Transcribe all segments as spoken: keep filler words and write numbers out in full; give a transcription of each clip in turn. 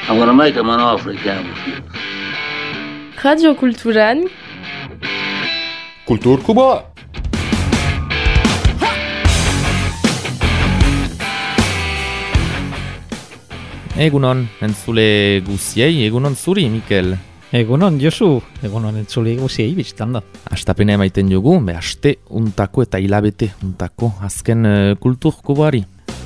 Agora mai che mano africano. Radio Kulturan Kultur Kuba. Egunon, entzule guziei, egunon zuri, Mikel. Egunon, Josu, egunon entzule guziei, biztan da. Astapena emaiten jogu, be aste untako eta hilabete untako azken uh, kultur kubari.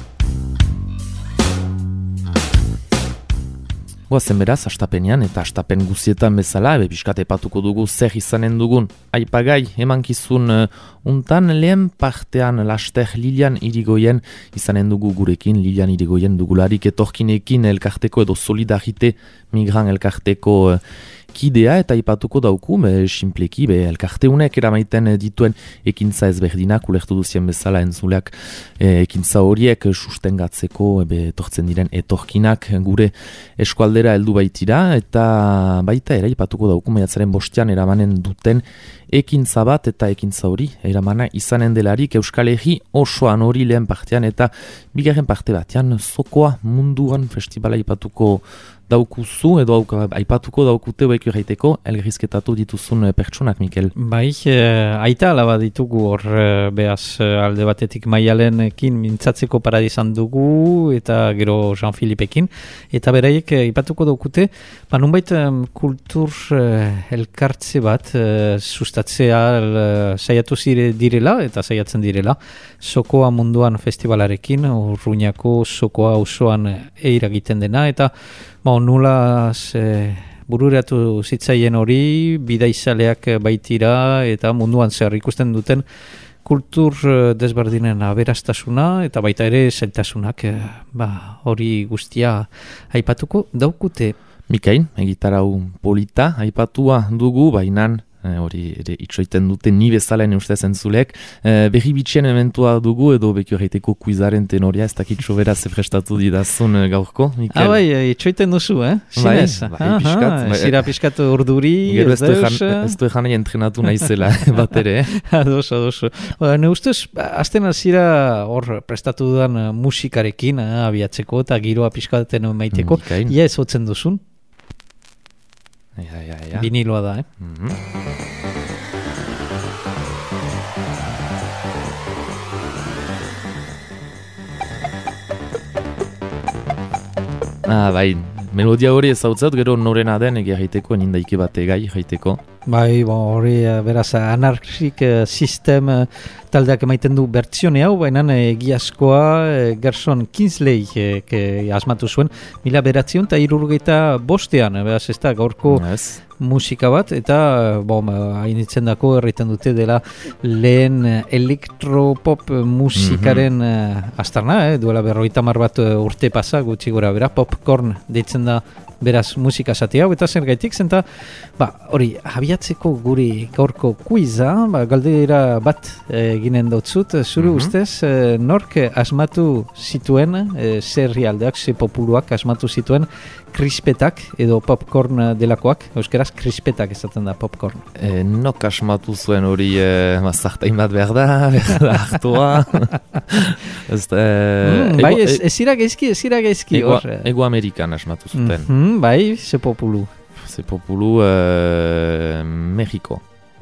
Goazen beraz, astapenean eta astapen guzietan bezala, ebe piskat epatuko dugu zer izanen dugun. Aipagai, emankizun uh, untan lehen partean laster Lilian Irigoyen izanen dugu gurekin, Lilian Irigoyen dugularik etorkinekin elkarteko edo solidarite migran elkarteko uh, kidea eta ipatuko dauku, be, simpleki, be, elkarteunek eramaiten dituen ekintza ezberdinak, ulertu duzien bezala entzuleak e, ekintza horiek sustengatzeko, be, etortzen diren etorkinak gure eskualdera heldu baitira, eta baita ere ipatuko dauku maiatzaren bostean eramanen duten ekintza bat eta ekintza hori eramana izanen delarik Euskal Herri osoan hori lehen partean eta bigarren parte batean Zokoa munduan festivala ipatuko daukuzu edo auka, aipatuko daukute baiko erraiteko elgerizketatu dituzun pertsonak, Mikel. Bai, eh, aita alaba ditugu hor eh, behaz eh, alde batetik Maialenekin mintzatzeko paradizan dugu eta gero Jean-Philippekin eta beraiek eh, aipatuko daukute ba nunbait eh, kultur eh, elkartze bat eh, sustatzea eh, saiatu zire direla eta saiatzen direla Zokoa munduan festivalarekin Urruñako Zokoa osoan eira egiten dena eta ba, nulaz e, bururatu zitzaien hori, bidaizaleak baitira eta munduan zer ikusten duten kultur desberdinen aberastasuna eta baita ere zailtasunak e, ba, hori guztia aipatuko daukute. Mikain, egitarau polita, aipatua dugu, bainan, E, hori ere itxoiten dute ni bezalaen ustez entzulek. E, berri bitxien ementua dugu edo bekio erraiteko kuizaren tenoria, ez dakitxo beraz prestatu didazun gaurko, Mikel? Ah, bai, itxoiten duzu, eh? Sinez. Bai, bai, piskat. Bai. Zira piskat urduri, gero ez deus. Ez du egan entrenatu naizela bat ere, eh? Ados, ados. Ba, ne ustez, azten azira hor prestatu dudan musikarekin, eh, abiatzeko eta giroa piskaten maiteko. Mikain. Ia ez hotzen duzun? Ja, ja, ja. Viniloa da, eh? Mm-hmm. Ah, bai, melodia hori ezautzat, gero norena den egia jaiteko, nindaike bat egai jaiteko. Bai, bon, hori beraz anarkik uh, sistem uh, taldeak emaiten du bertsione hau, baina egiazkoa uh, Gerson Kingsley uh, asmatu zuen, mila beratzion eta irurgeita bostean, beraz ez da gaurko yes. musika bat, eta bom, hainitzen dako erraiten dute dela lehen elektropop musikaren mm-hmm. uh, astarna, eh, duela berroita mar bat uh, urte pasa, gutxi gora bera, popcorn deitzen da beraz musika zati hau, eta zer gaitik zenta, ba, hori, abiatzeko guri gaurko kuiza, ba, galdera bat eginen e, dutzut, zuru mm-hmm. ustez, e, nork asmatu zituen, e, zerri aldeak, ze populuak asmatu zituen, krispetak edo popcorn delakoak, euskeraz krispetak esaten da popcorn. E, nok asmatu zuen hori e, mazartain bat behar da, behar da hartua. ez, e, mm, bai, ez, ez ira gaizki, ez ira gaizki. Ego, ego Amerikan asmatu zuten. Mm-hmm, bai, ze populu. Ze populu e, Mexiko.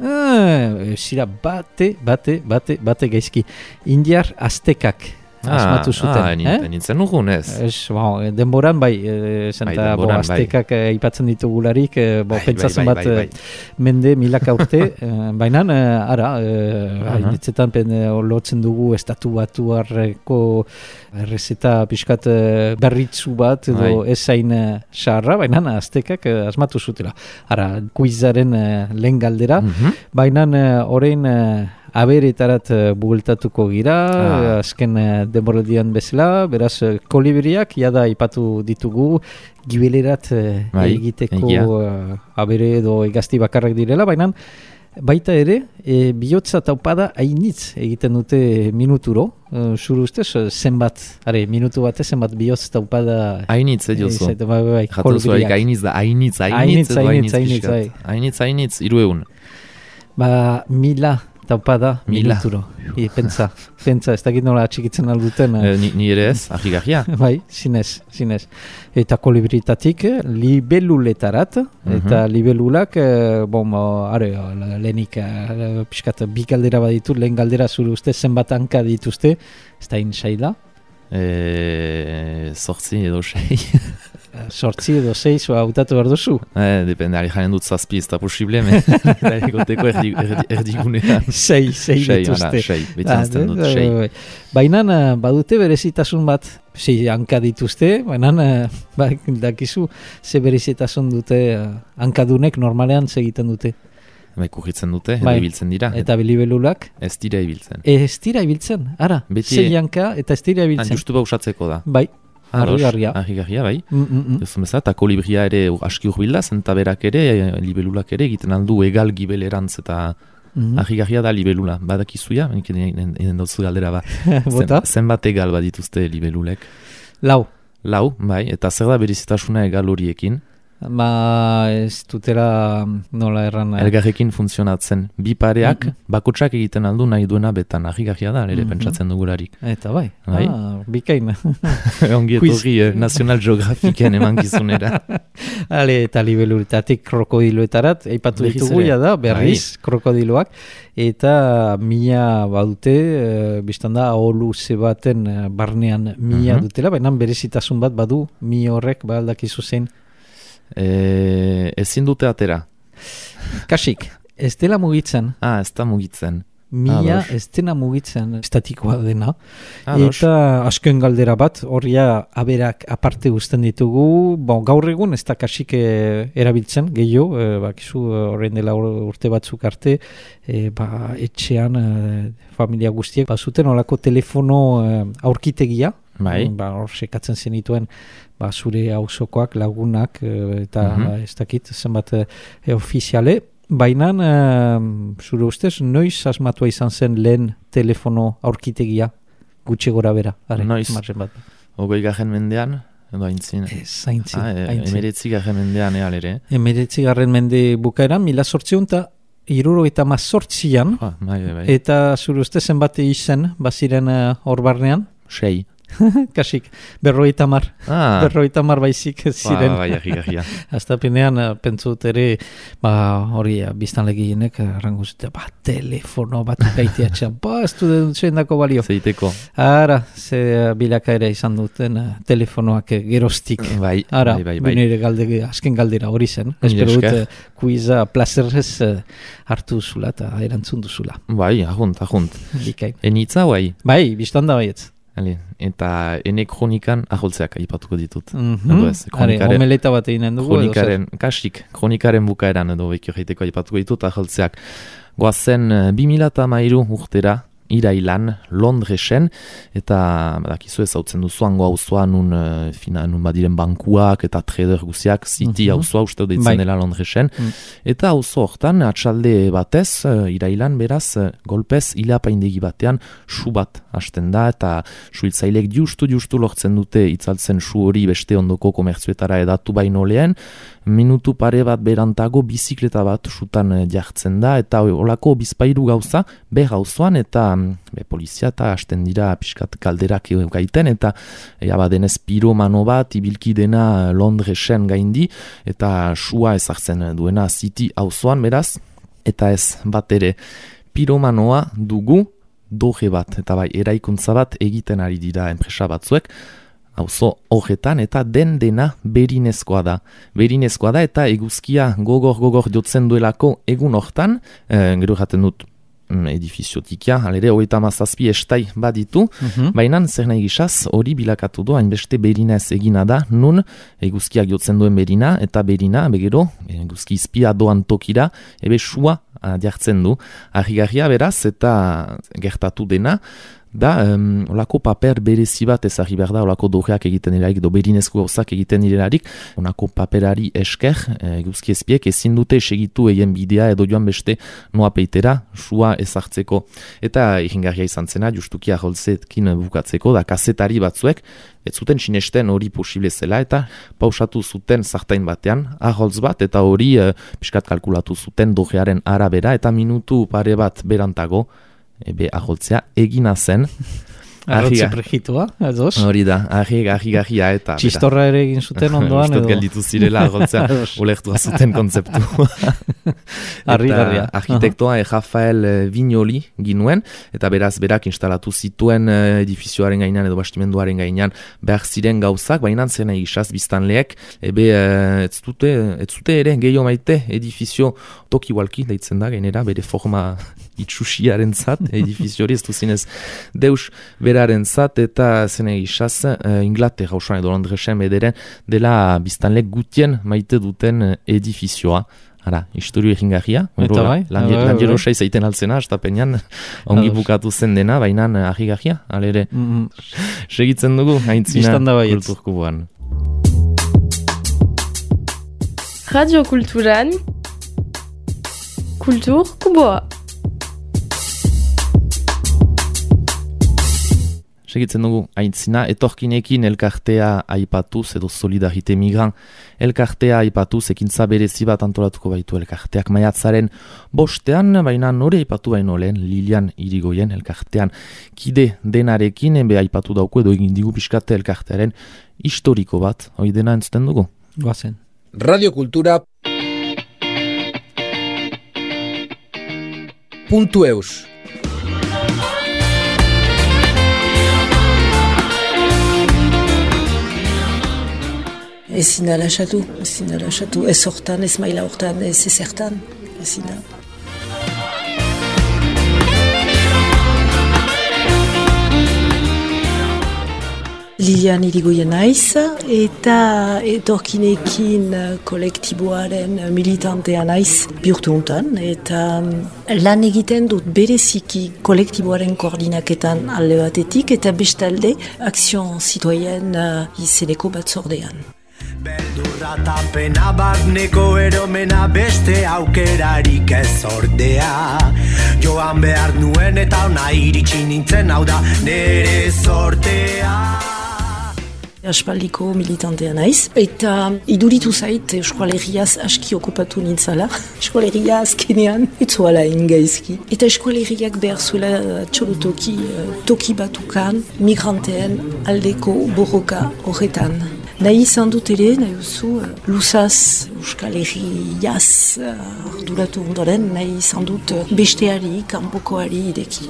Ah, zira bate, bate, bate, bate gaizki. Indiar aztekak. Asmatu zuten. Ah, ah, eh? nintzen nugun ez. Ez, bo, denboran bai, e, zenta, bo, aztekak bai. Aipatzen ditugularik, e, bo, bai, pentsatzen bai, bai, bat bai, bai. mende milaka urte, e, baina, e, ara, e, uh-huh. ditzetan pen, e, lotzen dugu estatu batuarreko errezeta pixkat e, berritzu bat, edo bai. ez zain xarra, baina aztekak e, asmatu zutela. Ara, kuizaren e, lehen galdera, uh-huh. baina orain e, aberetarat uh, bueltatuko gira, ah. azken uh, demoraldian bezala, beraz uh, kolibriak jada ipatu ditugu, gibelerat uh, bai, egiteko uh, abere edo egazti bakarrak direla, baina baita ere, e, bihotza taupada hainitz egiten dute minuturo, uh, zuru ustez, zenbat, are, minutu batez zenbat bihotz taupada hainitz, ediozu. Bai, bai, kolibriak. Hainitz da, hainitz, hainitz, hainitz, hainitz, hainitz, hainitz, hainitz, hiru egun. Ba, mila Taupada, miluturo. I, pentsa, pentsa, ez dakit nola atxikitzen alduten. E, ni, ni ere ez, ahigarria. Bai, zinez, zinez. Eta kolibritatik libeluletarat, uh-huh. eta libelulak, bom, are, lehenik, piskat, bi galdera baditu, lehen galdera zure uste, zenbat hanka dituzte, ez da insaila? E, sortzi edo sei. Sortzi edo sei, zua hautatu behar duzu? Eh, depende, ari jaren dut zazpi, ez da posible, me, egoteko erdi, erdi, erdigunean. Sei, sei dituzte. Sei, beti anzten dut, sei. Baina badute berezitasun bat, sei hanka dituzte, baina ba, dakizu ze berezitasun dute hankadunek normalean segiten dute. Bai, kurritzen dute, bai. Edo ibiltzen dira. Eta bilibelulak? Ez dira ibiltzen. Ez dira ibiltzen, ara, sei hanka eta ez dira ibiltzen. Han justu bausatzeko da. Bai. Argigarria. Argigarria, bai. Mm-mm. Ez umeza, eta kolibria ere aski urbilda, zenta berak ere, libelulak ere, egiten aldu egal gibelerantz, eta mm-hmm. argigarria da libelula. Badakizuia, enen dautzu galdera ba. Zen, zenbat egal badituzte libelulek? Lau. Lau, bai, eta zer da berizitasuna egal horiekin? Ma ez dutela nola erran... Elgarrekin funtzionatzen. Bi pareak, mm-hmm. bakotsak egiten aldu nahi duena betan. Argigarria da, ere mm-hmm. pentsatzen dugularik. Eta bai, bai? Ah, bikain. Ongi etorri, eh, National Geographiken eman gizunera. Ale, eta libeluritatik krokodiloetarat, eipatu ditugu da, berriz, bai. Krokodiloak. Eta mila badute, e, biztanda, aholu zebaten barnean mila mm-hmm. dutela, baina berezitasun bat badu, mi horrek, ba, aldakizu zein. E, ezin dute atera. Kasik, ez dela mugitzen. Ah, ez da mugitzen. Mila ez dena mugitzen estatikoa dena. Ados. Eta asken galdera bat, horria aberak aparte guzten ditugu. Bon, gaur egun ez da kasik erabiltzen, gehiago, e, bakizu horrein dela urte batzuk arte, e, ba, etxean e, familia guztiek, bazuten olako telefono e, aurkitegia. Bai. Ba, hor sekatzen zenituen ba, zure auzokoak, lagunak eta mm-hmm. ez dakit zenbat e, ofiziale, baina e, zure ustez noiz asmatua izan zen lehen telefono aurkitegia gutxi gora bera. Are, noiz, bat. Ogoi garen mendean, edo haintzin. Ez, haintzin. Ah, e, emeretzi garen mendean eal ere. Emeretzi garen mende bukaeran, mila sortzion eta iruro eta mazortzian, ah, bai, bai. Eta zure ustez zenbat izen baziren hor uh, barnean? Sei. Kasik, berroita mar. Ah. Berroita mar baizik ziren. Ba, bai, ahigarria. Aztapenean, pentsut ere, ba, hori, biztan legienek, rango zute, ba, telefono bat gaiteatxean, ba, ez du dutxein dako balio. Zeiteko. Ara, ze bilaka ere izan duten telefonoak gerostik. Bai, Ara, bai, bai, bai. Ara, galde, azken galdera hori zen. Espero dut, kuiza plazerrez hartu duzula eta erantzun duzula. Bai, ahunt, ahunt. Bikain. Enitza, bai? Bai, biztan da baietz. Ale, eta ene kronikan aholtzeak aipatuko ditut. Mm-hmm. Ez, kronikaren, Are, omeleta bat eginen dugu. Kronikaren, kasik, kronikaren bukaeran edo bekio jaiteko aipatuko ditut aholtzeak. Goazen bi mila hamairu urtera, irailan, Londresen, eta badakizu ez hautzen duzu hango hauzoa nun, uh, fina, nun badiren bankuak eta trader guziak, City mm-hmm. hauzoa uste deitzen bai. Dela Londresen. Mm. Eta hauzo hortan, atxalde batez, uh, irailan beraz, uh, golpez hilapaindegi batean, su bat hasten da, eta suhiltzailek justu-justu lortzen dute itzaltzen su hori beste ondoko komertzuetara edatu baino lehen, minutu pare bat berantago bizikleta bat sutan jartzen da, eta olako bizpairu gauza, ber hauzoan, eta be, polizia eta hasten dira pixkat kalderak gaiten, eta ea badenez piromano bat ibilki dena Londresen gaindi, eta sua ezartzen duena City auzoan beraz, eta ez bat ere piromanoa dugu doge bat, eta bai eraikuntza bat egiten ari dira enpresa batzuek, auzo horretan, eta den dena berinezkoa da. Berinezkoa da, eta eguzkia gogor-gogor jotzen duelako egun hortan, e, gero jaten dut edifiziotikia, alere hogeita mazazpi estai baditu, mm-hmm. baina zer nahi gisaz hori bilakatu du, hainbeste berinez egina da, nun eguzkiak jotzen duen berina, eta berina, begero, eguzki izpia doan tokira, ebe sua jartzen du. Argigarria beraz, eta gertatu dena, da um, olako paper berezi bat ezagri behar da, olako dogeak egiten direlarik, do berinezko gauzak egiten direlarik, olako paperari esker, e, guzki ezpiek ezin dute segitu eien bidea edo joan beste noa peitera, sua ezartzeko. Eta egingarria izan zena, justuki aholtzetkin bukatzeko, da kazetari batzuek, ez zuten sinesten hori posible zela, eta pausatu zuten zartain batean, aholtz bat, eta hori e, piskat kalkulatu zuten dogearen arabera, eta minutu pare bat berantago, ebe aholtzea egina zen. Arrotze pregitua, ados? Hori da, argi, argi, argia eta... Txistorra ere egin zuten ondoan edo... Ustot gelditu zirela aholtzea, ulektua zuten kontzeptu. Arri, arria. Arkitektoa uh-huh. Rafael Vignoli ginuen, eta beraz berak instalatu zituen edifizioaren gainean edo bastimenduaren gainean behar ziren gauzak, baina zena isaz biztanleek, ebe ez dute, ez dute ere gehiago maite edifizio toki walki deitzen da, gainera, bere forma itxusiaren zat, edifizio hori ez duzinez deus beraren zat, eta zene isaz uh, Inglaterra usan edo Londresen bederen dela biztanlek gutien maite duten edifizioa. Ara, historio egin garria, lanjero sai zaiten altzena, estapenean ongi bukatu zen dena, baina ahi garria, alere, mm-hmm. segitzen dugu, haintzina kulturkuboan. Radio Kulturan, Kulturkuboa. Segitzen dugu, haintzina, etorkinekin elkartea aipatuz edo Solidarite Migran elkartea aipatuz ekintza berezi bat antolatuko baitu elkarteak maiatzaren bostean, baina nore aipatu baino lehen Lilian Irigoyen elkartean kide denarekin, ebe aipatu dauko edo egin digu pixkate elkartearen historiko bat, hoi dena entzuten dugu? Goazen. Radio Kultura puntu eus Ezin da lasatu, ezin da lasatu, ez hortan, ez maila hortan, ez ezertan, ezin da. Lilian Irigoyen naiz, eta etorkinekin kolektiboaren militantea naiz bihurtu hontan, eta lan egiten dut bereziki kolektiboaren koordinaketan alde batetik, eta bestalde Action Citoyen izeneko batzordean. Beldurra tapena barneko eromena beste aukerarik ez ordea. Joan behar nuen eta ona iritsi nintzen, hau da nere sortea. Aspaldiko militantea naiz, eta iduritu zait eskualeriaz aski okupatu nintzala. Eskualeria azkenean etzuala ingaizki. Eta eskualeriak behar zuela txolotoki toki batukan migranteen aldeko borroka horretan. Nahi izan dut ere, nahi duzu, luzaz, Euskal Herriaz arduratu ondoren, nahi izan dut besteari, kanpokoari ideki.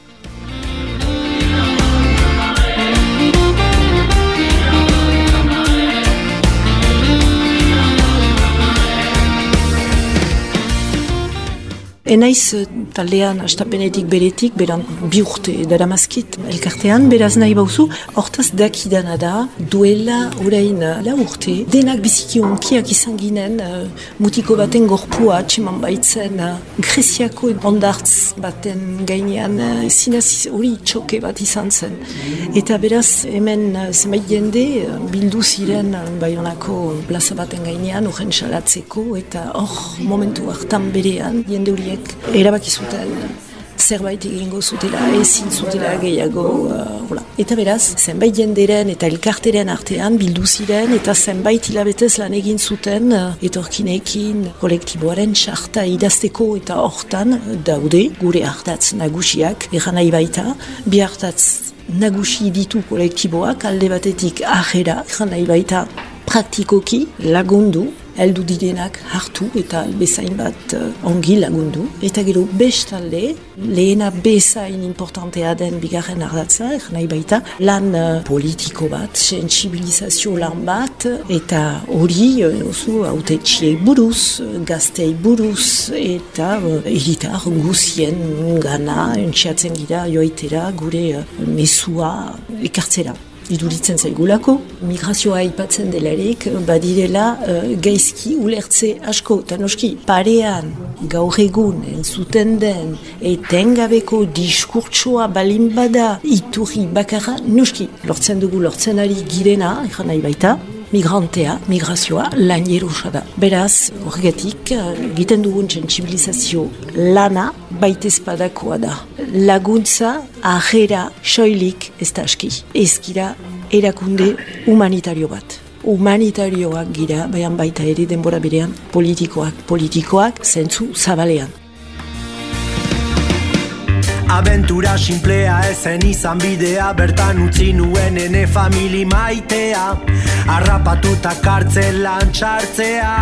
Enaiz taldean astapenetik beretik, beran bi urte daramazkit elkartean, beraz nahi bauzu, hortaz dakidana da, duela orain la urte, denak biziki onkiak izan ginen, uh, mutiko baten gorpua atseman baitzen, uh, Greziako ondartz baten gainean, uh, zinez hori txoke bat izan zen. Eta beraz, hemen uh, zenbait jende, uh, bildu ziren uh, Baionako plaza baten gainean, horren salatzeko, eta hor momentu hartan berean, jende horiek erabaki zuten zerbait egingo zutela, ezin zutela gehiago. Uh, eta beraz, zenbait jenderen eta elkarteren artean bildu ziren eta zenbait hilabetez lan egin zuten uh, etorkinekin kolektiboaren txarta idazteko, eta hortan daude gure hartatz nagusiak, erran nahi baita, bi hartatz nagusi ditu kolektiboak, alde batetik ahera, erran nahi baita praktikoki lagundu, heldu direnak hartu eta bezain bat uh, ongi lagundu. Eta gero bestalde, lehena bezain importantea den bigarren ardatza, nahi baita, lan uh, politiko bat, sensibilizazio lan bat, eta hori uh, oso autetxiei buruz, gaztei buruz, eta uh, eritar guzien gana, entxeatzen gira joitera gure uh, mesua ekartzera. iduritzen zaigulako, migrazioa aipatzen delarik, badirela uh, gaizki ulertze asko, eta noski, parean gaur egun entzuten den etengabeko diskurtsoa balin bada iturri bakarra, noski, lortzen dugu lortzen ari girena, ekan nahi baita, migrantea, migrazioa, lan jerusa da. Beraz, horregatik, egiten dugun sentsibilizazio lana baitezpadakoa da. Laguntza, ahera, soilik ez da aski. Ezkira erakunde humanitario bat. Humanitarioak gira, baina baita ere denbora berean politikoak, politikoak zentzu zabalean. Aventura simplea ezen izan bidea, bertan utzi nuen ene famili maitea, harrapatuta kartzelan txartzea.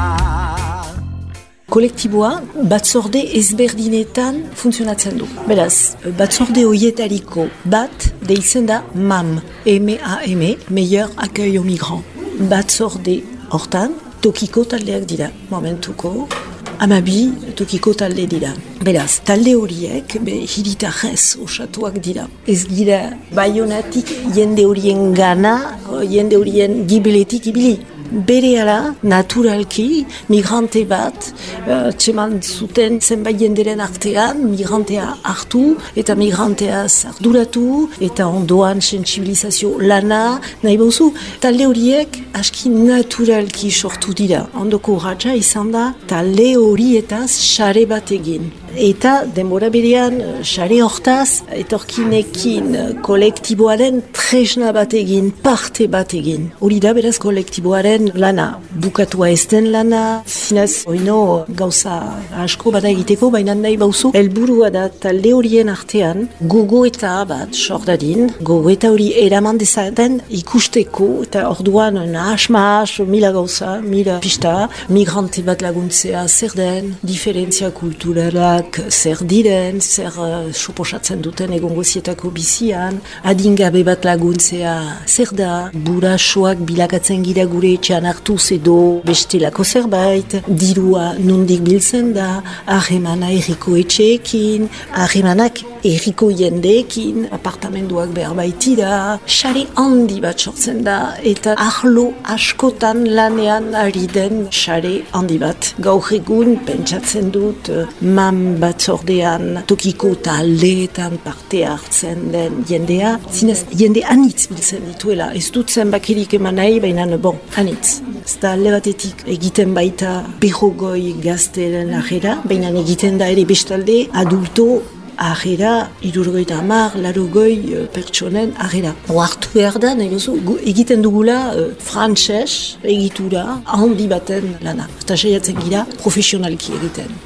Kolektiboa batzorde ezberdinetan funtzionatzen du. Beraz, batzorde horietariko bat deitzen da M A M, M A M, Meilleur Accueil aux Migrants. Batzorde hortan, tokiko taldeak dira, momentuko, Amabi tokiko talde dira. Beraz, talde horiek be hiritarrez osatuak dira. Ez gira Baionatik jende horien gana, jende horien gibeletik ibili. Berehala, naturalki, migrante bat, uh, txeman zuten zenbait jenderen artean, migrantea hartu eta migrantea arduratu eta ondoan sentsibilizazio lana, nahi bauzu, talde horiek aski naturalki sortu dira. Ondoko urratsa izan da, talde horietaz sare bat egin. Eta denbora berean, sare hortaz, etorkinekin kolektiboaren tresna bat egin, parte bat egin. Hori da beraz kolektiboaren lana. Bukatua ez den lana, zinez, oino gauza asko bada egiteko, baina nahi bauzu, helburua da talde horien artean, gogoeta bat sordadin, gogoeta hori eraman dezaten ikusteko, eta orduan nahas-mahas, mila gauza, mila pista, migrante bat laguntzea zer den, diferentzia kulturalak, zer diren, zer uh, suposatzen duten egongozietako bizian, adingabe bat laguntzea zer da, burasoak bilakatzen gira gure etxean hartuz edo bestelako zerbait, dirua nondik biltzen da, harremana erriko etxeekin, harremanak erriko jendeekin, apartamenduak behar baitira, sare handi bat sortzen da, eta arlo askotan lanean ari den sare handi bat. Gaur egun pentsatzen dut M A M batzordean tokiko taldeetan parte hartzen den jendea, zinez jende anitz biltzen dituela, ez dut zenbakirik eman nahi, baina bon, anitz. Ez da alde batetik egiten baita berrogoi gazteren ahera, baina egiten da ere bestalde adulto ahera, irurgoita amar, larogoi pertsonen ahera. Oartu behar da, nahi duzu, egiten dugula uh, frantses egitura handi baten lana. Eta saiatzen gira profesionalki egiten.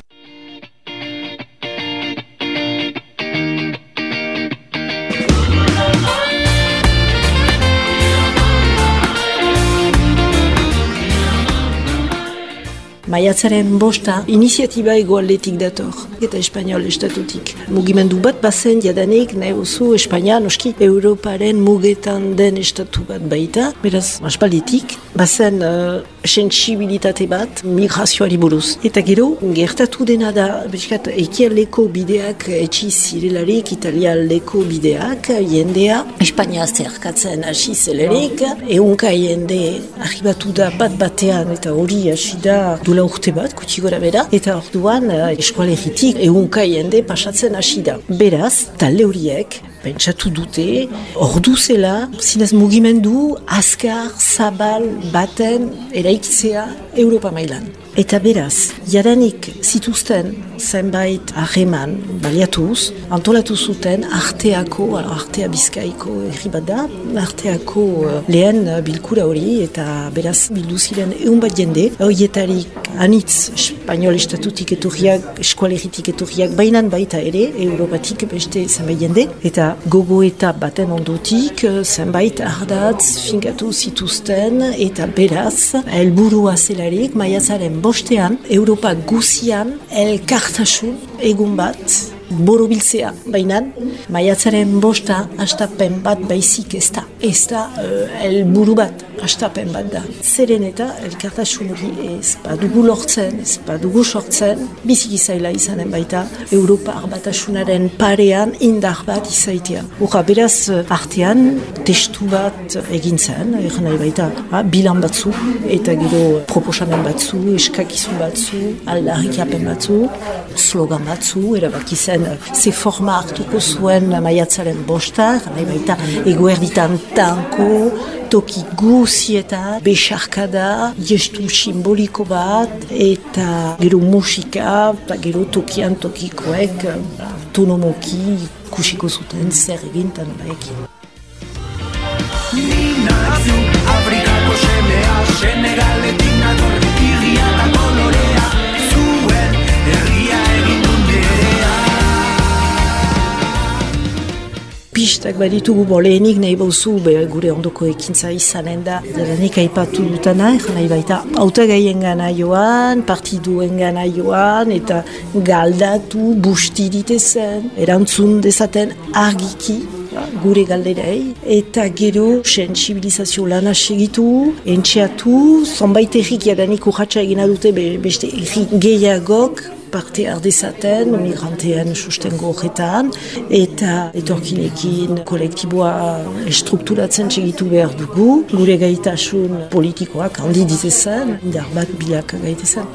Maiatzaren bosta, iniziatiba egoaldetik dator, eta Espainiol estatutik. Mugimendu bat bazen jadanik, nahi oso Espainia, noski, Europaren mugetan den estatu bat baita, beraz, aspalditik, bazen uh, sensibilitate bat migrazioari buruz. Eta gero, gertatu dena da, beskat, ekialdeko bideak etxi zirelarik, italialdeko bideak, jendea, Espainia zerkatzen hasi zelerik, ehunka jende arribatu da bat batean, eta hori hasi da dula urte bat, kuti gora bera, eta orduan uh, eskualeritik ehunka jende pasatzen hasi da. Beraz, talde horiek, pentsatu dute, ordu zela, zinez mugimendu, azkar, zabal, baten, eraikitzea Europa mailan. Eta beraz, jadanik zituzten zenbait harreman baliatuz, antolatu zuten arteako, artea bizkaiko herri bat da, arteako uh, lehen bilkura hori, eta beraz bildu ziren egun bat jende, horietarik anitz Espainiol estatutik etorriak, eskualeritik etorriak, bainan baita ere, Europatik beste zenbait jende, eta gogoeta baten ondotik, zenbait ardatz finkatu zituzten, eta beraz, helburua zelarik, maiatzaren bostean, Europa guzian elkartasun egun bat borobiltzea. Baina, maiatzaren bosta hastapen bat baizik ez da. Ez da uh, elburu bat. hastapen bat da. Zeren eta elkartasun hori ez badugu lortzen, ez badugu sortzen, biziki zaila izanen baita Europar Batasunaren parean indar bat izaitea. Hora, beraz artean testu bat egin zen, egin nahi baita, ha, bilan batzu, eta gero proposamen batzu, eskakizun batzu, aldarrikapen batzu, slogan batzu, erabaki zen ze forma hartuko zuen maiatzaren bosta, nahi baita eguerditan tanko, toki guzietan, besarkada, gestu simboliko bat, eta gero musika, eta gero tokian tokikoek autonomoki kusiko zuten zer egin eta nola egin. Ninazu, Afrikako semea, Senegaletik nator, irria eta kolorea, zuen herria egin dunderea. Pistak baditugu bolehenik nahi bauzu, gure ondoko ekintza izanen da, zeranik aipatu dutana, nahi baita hautagaien gana joan, partiduen gana joan, eta galdatu, busti ditezen, erantzun dezaten argiki, gure galderei, eta gero sensibilizazio lana segitu, entxeatu, zonbait errik jadanik urratxa egina dute beste errik gehiagok parte ardezaten, migranteen sustengo horretan, eta etorkinekin kolektiboa estrukturatzen segitu behar dugu, gure gaitasun politikoak handi ditezen, indar bat bilak gaitezen.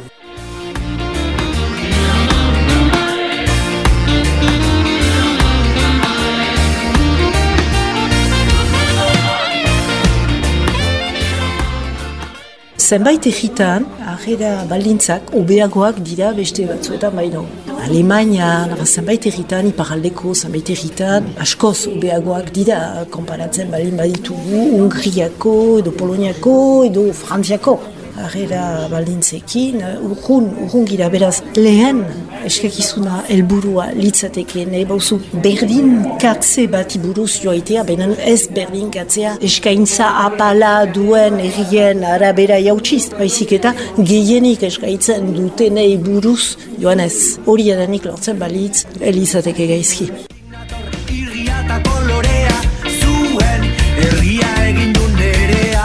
Zenbait egitan, arrera baldintzak, obeagoak dira beste batzuetan baino. Alemanian, zenbait egitan, iparaldeko zenbait egitan, askoz obeagoak dira, konparatzen balin baditugu, Hungriako, edo Poloniako, edo Frantziako. Arrera baldintzekin, urrun, urrun gira, beraz, lehen eskakizuna helburua litzateke, nahi bauzu berdin katze bati buruz joaitea, baina ez berdin katzea eskaintza apala duen errien arabera jautsiz, baizik eta gehienik eskaitzen dutenei buruz joan ez. Hori adanik lortzen balitz, elizateke gaizki. Irria eta kolorea, zuen herria egin du nerea.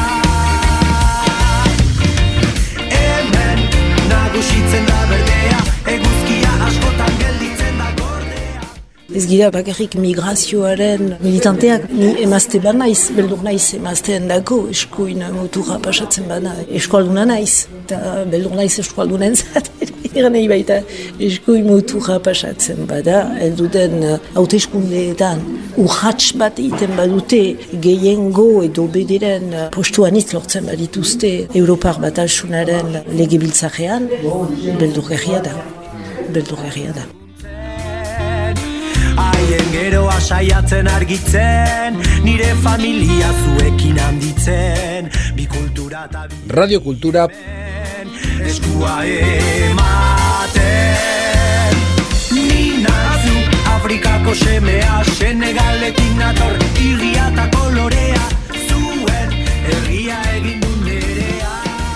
Ez gira bakarrik migrazioaren militanteak, ni emazte bat naiz, beldur naiz emazteen dako, eskuin muturra pasatzen bana, eskualduna naiz, eta beldur naiz eskualdunen zaten, eran nahi baita, eskuin muturra pasatzen bada, elduden hauteskundeetan, urratx bat egiten badute, gehiengo edo bederen postuan hitz lortzen badituzte, Europar Batasunaren legebiltzarean, beldurgarria da, beldurgarria da. Haien geroa saiatzen argitzen, nire familia zuekin handitzen, bi kultura eta bi... Radio Kultura eskua ematen. Ninazu, Afrikako semea, Senegaletik nator, irria eta kolorea, zuen herria egin du nerea.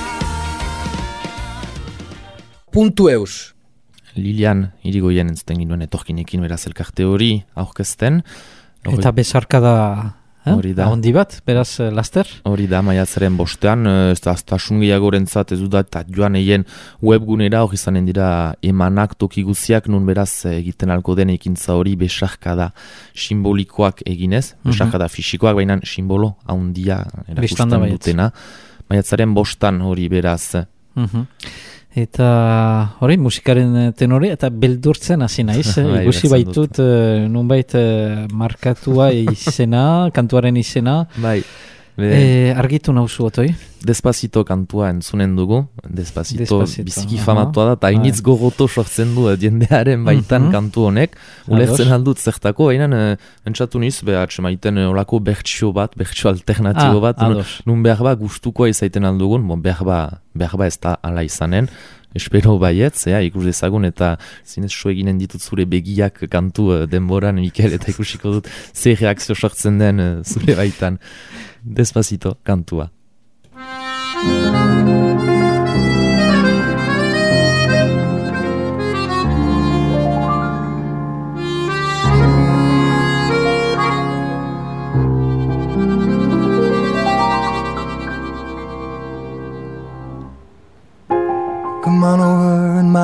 Puntu eus. Lilian Irigoyen entzuten ginoen etorkinekin beraz elkarte hori aurkezten. Eta besarkada hori da. Ahondi bat, beraz laster? Hori da, maiatzaren bostean, ez da aztasun gehiagorentzat ez duda, eta joan egin webgunera hori izanen dira emanak toki guziak, nun beraz egiten alko den ekintza hori besarkada simbolikoak eginez, besarkada mm-hmm. fisikoak, baina simbolo ahondia erakusten dutena. Maiatzaren bostan hori beraz. Mm-hmm. Eta hori musikaren tenore eta beldurtzen hasi naiz, ikusi baitut uh, nunbait uh, markatua izena, kantuaren izena. Bai. E, argitu nauzu otoi? Despacito kantua entzunen dugu, Despacito, Despacito biziki uh-huh. famatua da, eta hainitz gogoto sortzen du jendearen baitan uh-huh. kantu honek, ulertzen aldut zertako, hainan uh, entzatu niz, behatxe maiten uh, olako bertsio bat, bertsio alternatibo ah, bat, nun, nun behar ba gustukoa izaiten aldugun, bon, behar ba, behar ba ez da ala izanen, espero baietz, ja, ikus dezagun, eta zinez so eginen ditut zure begiak kantu uh, denboran, Mikel, eta ikusiko dut ze reakzio sortzen den uh, zure baitan. Despacito kantua.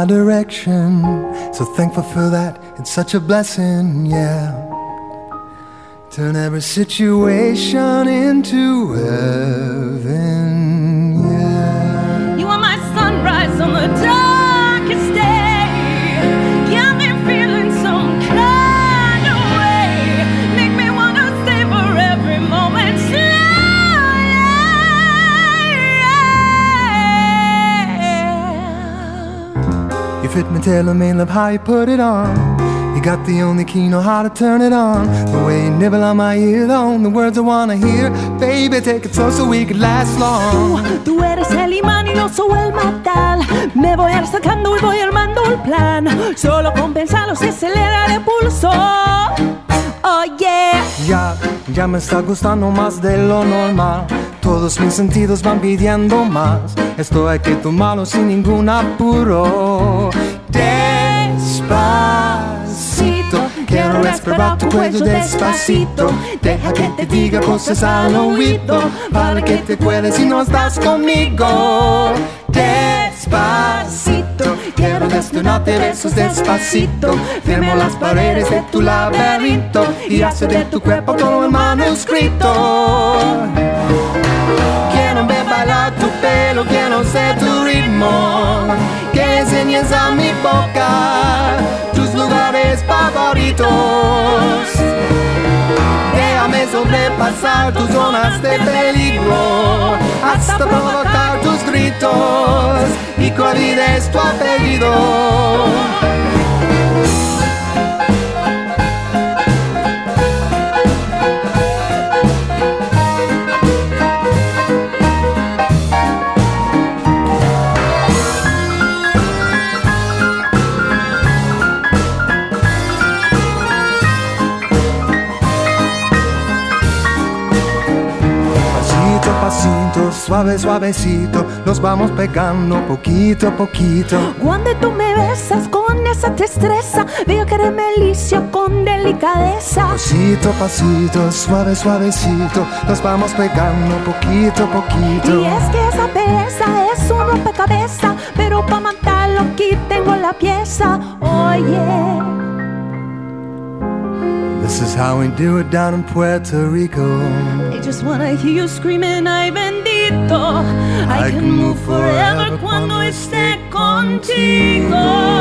direction. So thankful for that, it's such a blessing, yeah. Turn every situation into heaven, yeah. You are my sunrise on the darkest day. Got me feeling some kind of way. Make me wanna savor every moment slowly. You fit me, tailor me, love how you put it on. You got the only key, know how to turn it on. The way you nibble on my earlobe, the words I wanna hear. Baby, take it slow so we could last long. Tú, tú eres el imán y yo soy el metal. Me voy acercando y voy armando el plan. Solo con pensarlo se acelera el pulso. Oh yeah. Ya, ya me está gustando más de lo normal. Todos mis sentidos van pidiendo más. Esto hay que tomarlo sin ningún apuro. Despacito, quiero respirar tu cuello despacito. Deja que te diga cosas al oído, para que te acuerdes si no estás conmigo. Despacito, quiero desnudarte besos despacito. Firmo las paredes de tu laberinto y hacer de tu cuerpo todo el manuscrito. Quiero ver bailar tu pelo, quiero ser tu ritmo. Que enseñes a mi boca tus lugares favoritos. Déjame sobrepasar tus zonas de peligro, hasta provocar tus gritos y que olvides tu apellido. Pasito, suave, suavecito, nos vamos pegando poquito a poquito. Cuando tú me besas con esa destreza, veo que eres melicia con delicadeza. Pasito, pasito, suave, suavecito, nos vamos pegando poquito a poquito. Y es que esa belleza es un rompecabezas, pero para matarlo aquí tengo la pieza. Oye, this is how we do it down in Puerto Rico. I just wanna hear you screaming, ay bendito. I, I can move forever cuando esté contigo.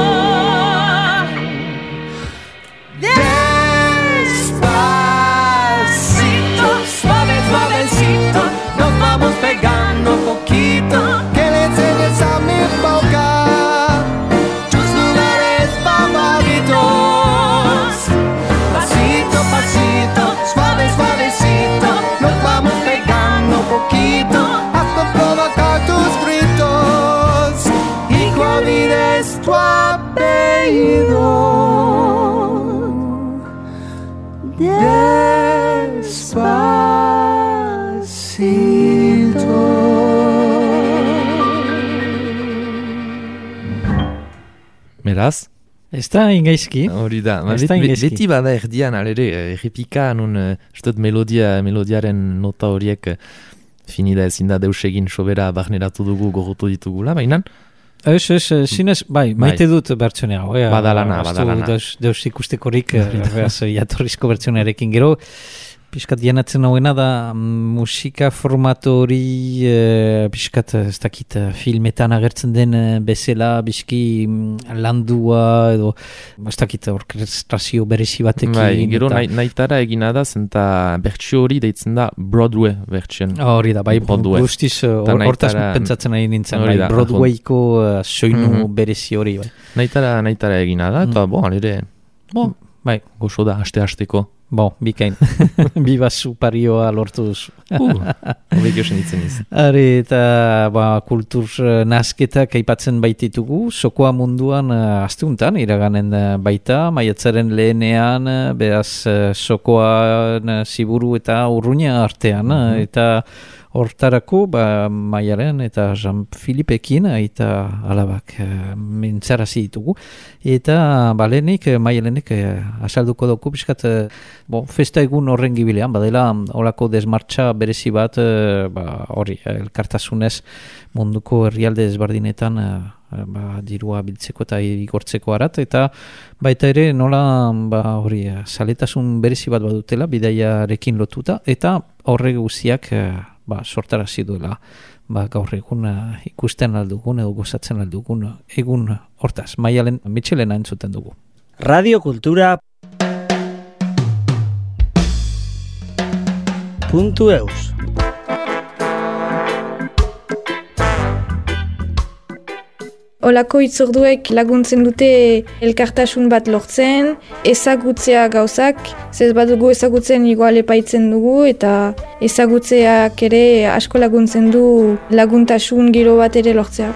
Despacito, suave, suavecito, nos vamos pegando poquito. Que le enseñes a mi boca tus lugares favoritos. Pasito, pasito, suave, suavecito, nos vamos pegando poquito, hasta provocar tus gritos y que olvides tu apellido. Despacito. Beraz? Ez da ingaizki. Hori da, Ez da ingaizki. beti bada erdian, alere, errepika, nun, uh, estot melodia, melodiaren nota horiek uh, finida ezin da deus egin sobera barneratu dugu, gogotu ditugula, baina? Ez, ez, zinez, bai, maite dut bertsionea. Eh, badalana, badalana. Deus, deus ikustekorik, beraz, jatorrizko bertsionearekin gero. Piskat janatzen hauena da musika formatu hori e, piskat ez dakit filmetan agertzen den bezala biski landua edo ez dakit orkestrazio berezi batekin. Bai, gero nahi, nahitara egina da zenta bertsio hori deitzen da Broadway bertsion. Hori da, bai, guztiz hortaz pentsatzen nahi nintzen, bai, Broadwayko uh, soinu mm-hmm. berezi hori. Bai. Nahitara, nahitara egina da, eta mm. bo, alere, bo, bai, gozo da, aste-asteko. Bo, bikain. Biba suparioa lortu duzu. uh, Obek josen ditzen iz. Are, eta ba, kultur nasketak aipatzen baititugu, sokoa munduan uh, asteuntan iraganen uh, baita, maiatzaren lehenean, uh, beraz uh, sokoan uh, ziburu eta urruña artean, mm-hmm. uh, eta hortarako ba, Maialen eta Jean-Philippekin eta alabak e, mintzarazi ditugu. Eta balenik Maialenek e, asalduko dugu pixkat e, bo, festa egun horren gibilean, badela olako desmartxa berezi bat e, ba, hori elkartasunez munduko herrialde ezberdinetan e, ba, dirua biltzeko eta igortzeko arat, eta baita ere nola ba, hori saletasun berezi bat badutela bidaiarekin lotuta, eta horre guziak ba, sortarazi duela ba, gaur egun ikusten aldugun edo gozatzen aldugun egun hortaz. Maialen Mitxelena entzuten dugu. Radio Kultura puntu eus Olako itzorduek laguntzen dute elkartasun bat lortzen, ezagutzea gauzak, zez badugu ezagutzen igual epaitzen dugu, eta ezagutzeak ere asko laguntzen du laguntasun giro bat ere lortzea.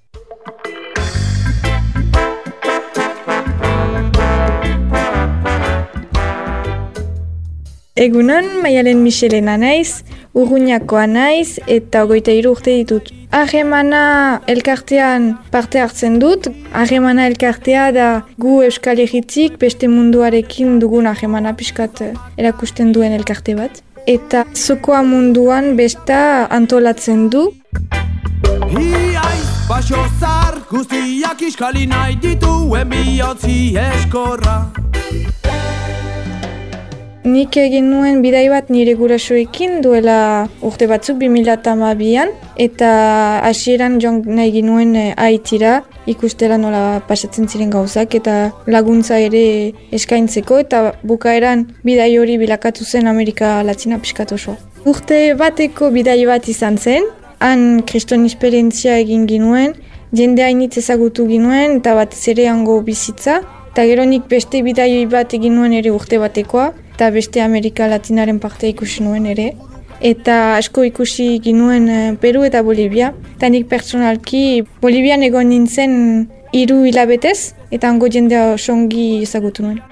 Egunon, Maialen Mitxelena naiz, Urruñakoa naiz eta hogeita hiru urte ditut. Harremana elkartean parte hartzen dut. Harremana elkartea da gu Euskal Herritik beste munduarekin dugun harremana pixkat erakusten duen elkarte bat. Eta zokoa munduan besta antolatzen du. Iai, baso zar, guztiak iskali nahi dituen bihotzi eskorra. Nik egin nuen bidai bat nire gurasoekin duela urte batzuk bi mila hamabian, eta hasieran joan nahi ginuen Haitira ikustela nola pasatzen ziren gauzak eta laguntza ere eskaintzeko, eta bukaeran bidai hori bilakatu zen Amerika Latina pixkat osoa. Urte bateko bidai bat izan zen, han kriston esperientzia egin ginuen, jende hainitz ezagutu ginuen eta batez ere hango bizitza, eta gero nik beste bidai bat egin nuen ere urte batekoa, eta beste Amerika Latinaren parte ikusi nuen ere. Eta asko ikusi ginuen Peru eta Bolivia. Eta nik personalki Bolivian egon nintzen hiru hilabetez, eta hango jendea osongi ezagutu nuen.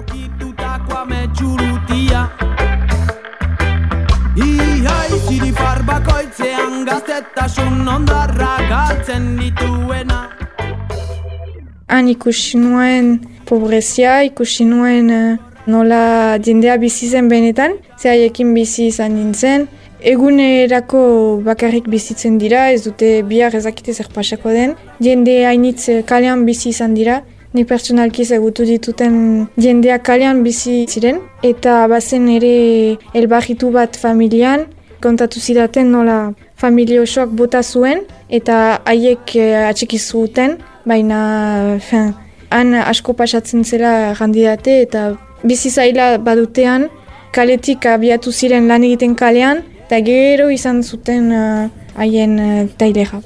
Ihai, ziripar bakoitzean gaztetasun ondarra galtzen dituena. Han ikusi nuen pobrezia, ikusi nuen nola jendea bizi zen benetan, ze haiekin bizi izan nintzen. Egunerako bakarrik bizitzen dira, ez dute bihar ezakite zer pasako den. Jende hainitz kalean bizi izan dira, ni personalki ezagutu dituten jendea kalean bizi ziren. Eta bazen ere elbarritu bat familian, kontatu zidaten nola familia osoak bota zuen, eta haiek atxiki zuten, baina fin, han asko pasatzen zela jandidate, eta bizi zaila badutean, kaletik abiatu ziren lan egiten kalean, eta gero izan zuten haien uh, tailera.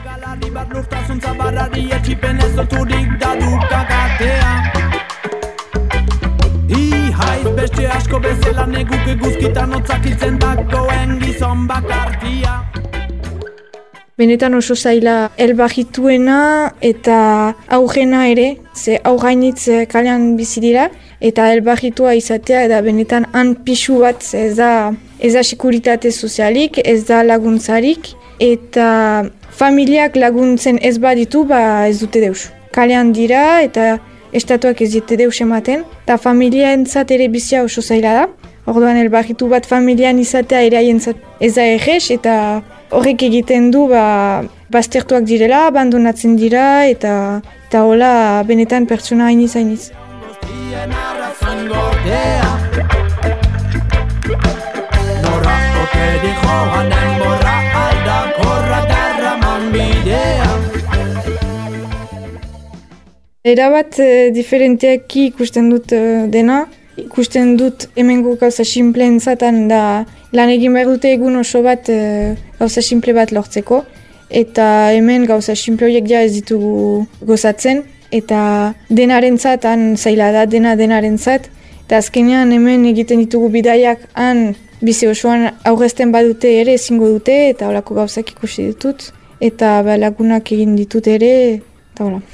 Ihaiz beste asko bezala neguke guzkitan otzakiltzen dagoen gizon bakartia. Benetan oso zaila elbajituena eta aurrena ere, ze aurrainitz kalean bizi dira, eta elbajitua izatea, eta benetan han pixu bat ez da, ez da sekuritate sozialik, ez da laguntzarik, eta familiak laguntzen ez baditu, ba ez dute deus. Kalean dira eta estatuak ez dute deus ematen, eta familiaentzat ere bizia oso zaila da. Orduan elbajitu bat familian izatea ere haientzat ez da errez, eta horrek egiten du ba, baztertuak direla, abandonatzen dira, eta eta hola benetan pertsona hainiz hainiz. Nora ote dijo hanen borra aldakorra darraman bidea. Erabat eh, diferenteaki ikusten dut eh, dena. Ikusten dut hemengo gauza simple entzatan da lan egin behar dute egun oso bat e, gauza simple bat lortzeko, eta hemen gauza simple horiek ja ez ditugu gozatzen, eta denarentzat han zaila da, dena denarentzat, eta azkenean hemen egiten ditugu bidaiak han bizi osoan aurrezten badute ere ezingo dute, eta holako gauzak ikusi ditut, eta ba, lagunak egin ditut ere, eta hola.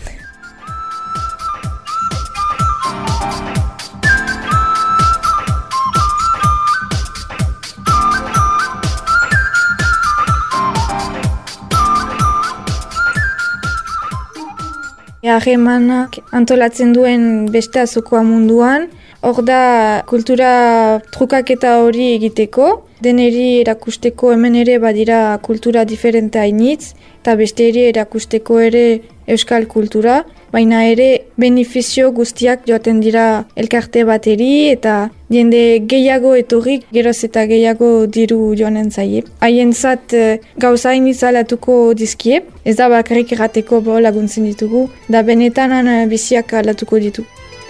harremanak antolatzen duen beste azokoa munduan. Hor da kultura trukaketa hori egiteko, deneri erakusteko hemen ere badira kultura diferente hainitz, eta beste ere erakusteko ere euskal kultura, baina ere benefizio guztiak joaten dira elkarte bateri eta jende gehiago etorrik geroz eta gehiago diru joanen zaie. Haientzat gauza hainitz alatuko dizkie, ez da bakarrik errateko bo laguntzen ditugu, da benetan biziak alatuko ditu.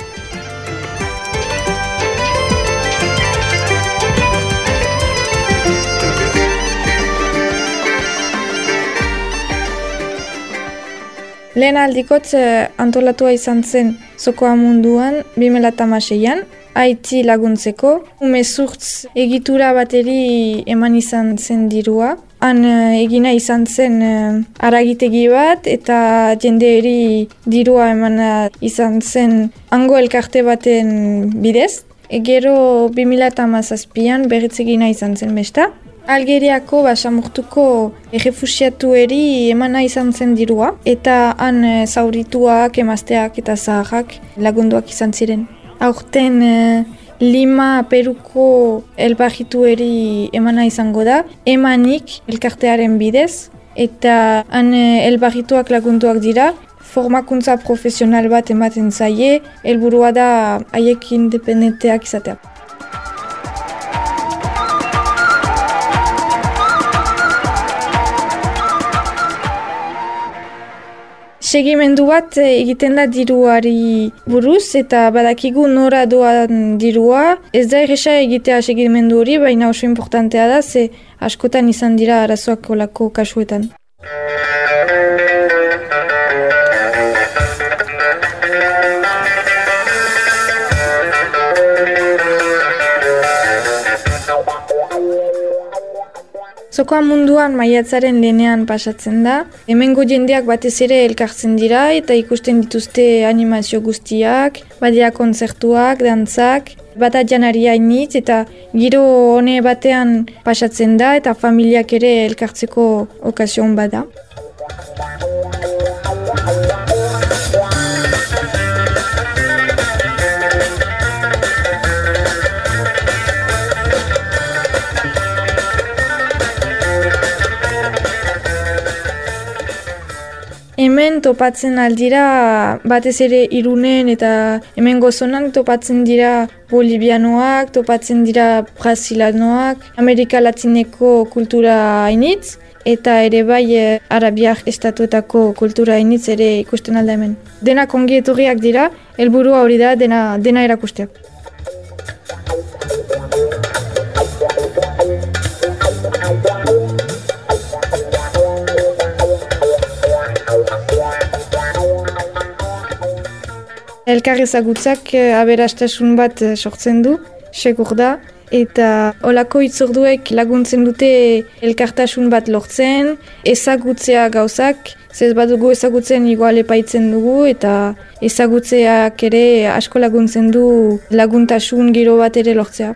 Lehen aldikotz antolatua izan zen zokoa munduan bi mila hamaseian, Haiti laguntzeko. Umezurtz egitura bateri eman izan zen dirua. Han egina izan zen haragitegi bat eta jendeeri dirua eman izan zen hango elkarte baten bidez. Gero bi mila hamazazpian berriz egina izan zen besta. Algeriako basamurtuko errefusiatueri emana izan zen dirua, eta han e, zaurituak, emazteak eta zaharrak lagunduak izan ziren. Aurten e, Lima, Peruko elbarritueri emana izango da, emanik elkartearen bidez, eta han e, elbarrituak lagunduak dira, formakuntza profesional bat ematen zaie, helburua da haiek independenteak izatea. Segimendu bat egiten da diruari buruz eta badakigu nora doan dirua. Ez da erresa egitea segimendu hori, baina oso importantea da, ze askotan izan dira arazoak olako kasuetan. Zokoa munduan maiatzaren lehenean pasatzen da. Hemengo jendeak batez ere elkartzen dira eta ikusten dituzte animazio guztiak, badira kontzertuak, dantzak, bata janari hainitz eta giro hone batean pasatzen da eta familiak ere elkartzeko okazion bada. Hemen topatzen aldira batez ere Irunen eta hemen gozonan topatzen dira bolivianoak, topatzen dira brasilanoak, Amerika Latineko kultura hainitz eta ere bai Arabiak estatuetako kultura hainitz ere ikusten alda hemen. Denak ongi etorriak dira, helburua hori da dena, dena erakustea. Elkar ezagutzak aberastasun bat sortzen du, segur da, eta olako hitzorduek laguntzen dute elkartasun bat lortzen, ezagutzea gauzak, zez badugu ezagutzen igual epaitzen dugu, eta ezagutzeak ere asko laguntzen du laguntasun giro bat ere lortzea.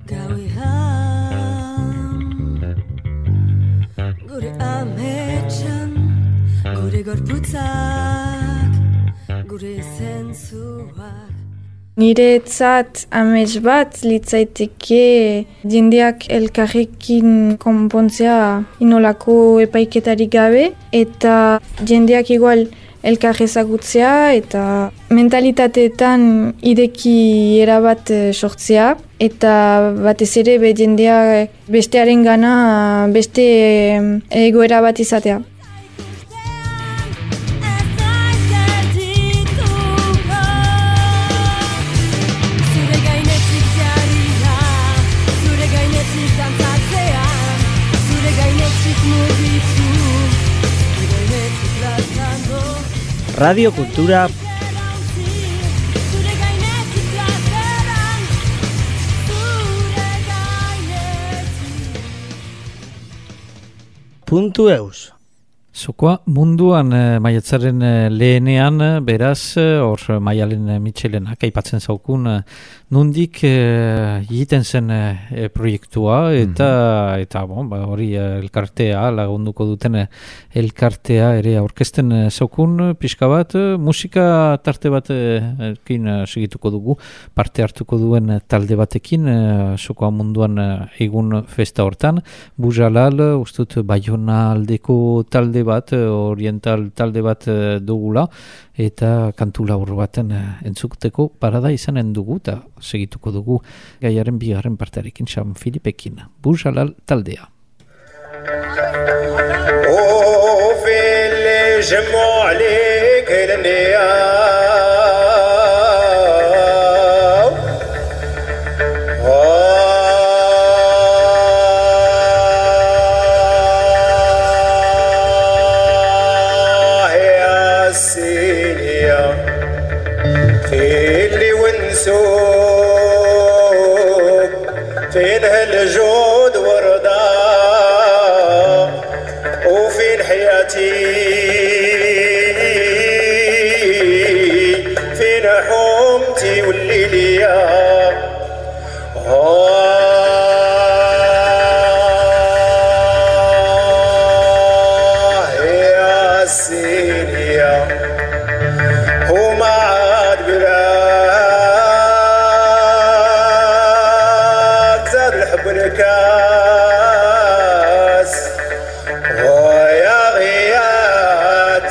Gure ametxan, gure gorputzak, gure zentzuak. Niretzat amets bat litzaiteke jendeak elkarrekin konpontzea inolako epaiketarik gabe eta jendeak igual elkar ezagutzea eta mentalitateetan ideki erabat sortzea eta batez ere be jendea bestearen gana beste egoera bat izatea. Radio Kultura puntu eus. Zokoa munduan eh, maiatzaren eh, lehenean, eh, beraz, eh, hor Maialen eh, Mitxelenak aipatzen zaukun, eh, nundik eh, egiten zen eh, proiektua, eta, mm-hmm. eta bon, ba, hori eh, elkartea, lagunduko duten eh, elkartea ere aurkezten eh, zaukun, pixka bat, eh, musika tarte bat eh, ekin eh, segituko dugu, parte hartuko duen eh, talde batekin, eh, Zokoa munduan eh, egun festa hortan, Bujalal, ustut Baiona aldeko talde bat, oriental talde bat dugula, eta kantu labur baten entzuteko parada izanen dugu, eta segituko dugu gaiaren bigarren partearekin, San Filipekin. Bujalal taldea. O fil jemmu alik ilniya الجود وردا وفين حياتي فين حومتي واللي ليا آه يا سينيا وما عاد بلا بالكاس ويا غيات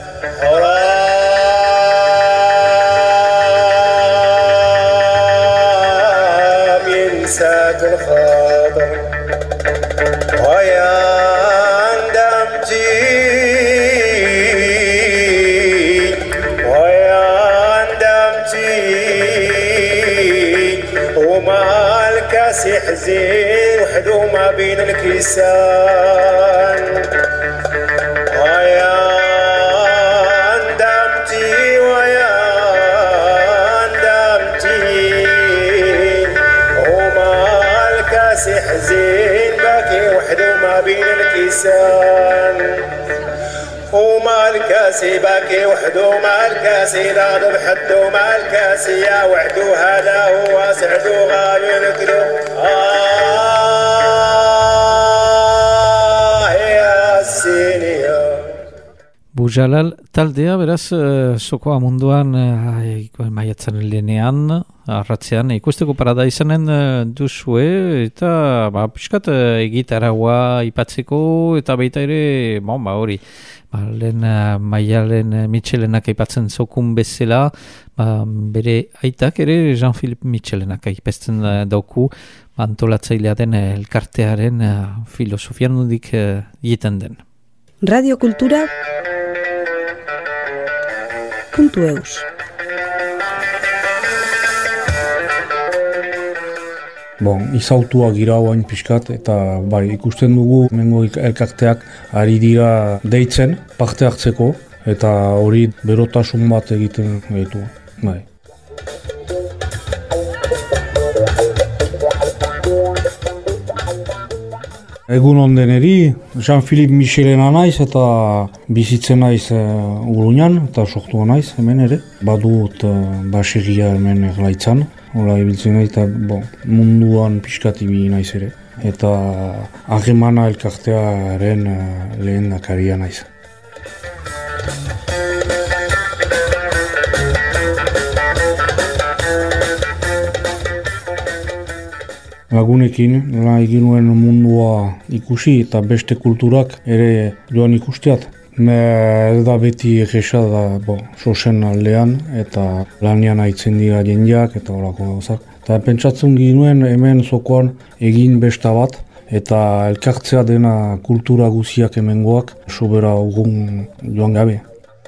حرام ينساك الخاطر ويا ندمتي ويا ندمتي وما الكاس يحزن وحده ما بين الكيسان ويا ندمتي ويا ندمتي وما الكاس يحزن باكي وحده ما بين الكيسان وما الكاسي باكي وحده ما الكاسي لا بحده ما الكاسي يا وحده هذا هو سعده غالي نكله آه يا السينيا Bujalal taldea, beraz, Zokoa munduan uh, maiatzaren lehenean, arratzean, ikusteko parada izanen uh, duzue, eta ba, piskat uh, egitaragua ipatzeko, eta baita ere, bon, ba, hori, ba, lehen uh, Maialen uh, Mitxelenak aipatzen zokun bezala, ba, bere aitak ere Jean-Philippe Mitxelenak aipatzen uh, dauku, antolatzailea den uh, elkartearen uh, filosofian nudik uh, egiten den. Radio Kultura puntu eus. Bon, izautua gira oain pixkat, eta bai, ikusten dugu mengo elkarteak ari dira deitzen, parte hartzeko, eta hori berotasun bat egiten gaitu. Bai. Egun ondeneri, Jean-Philippe Mitxelena naiz eta bizitzen naiz uh, Urruñan eta sortua naiz hemen ere. Badut uh, baseria hemen erlaitzan, hola ibiltzen naiz eta bon, munduan pixkat ibili naiz ere. Eta harremana elkartearen uh, lehen dakaria naiz. Lagunekin, egin nuen mundua ikusi eta beste kulturak ere joan ikusteat. Ez da beti egesa da, bo, sosen aldean eta lanian haitzen dira jendeak eta horako gauzak. Eta pentsatzen ginuen hemen Zokoan egin besta bat eta elkartzea dena kultura guziak hemengoak sobera ugun joan gabe.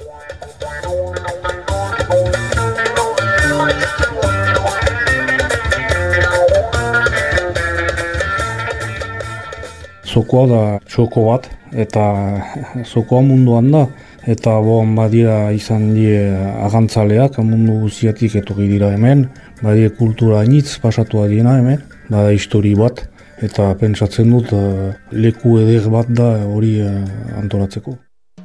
Zokoa da txoko bat, eta Zokoa munduan da, eta bon, badira izan die agantzaleak, mundu guziatik etorri dira hemen, badie kultura initz pasatu adiena hemen, bada histori bat, eta pentsatzen dut leku eder bat da hori antolatzeko.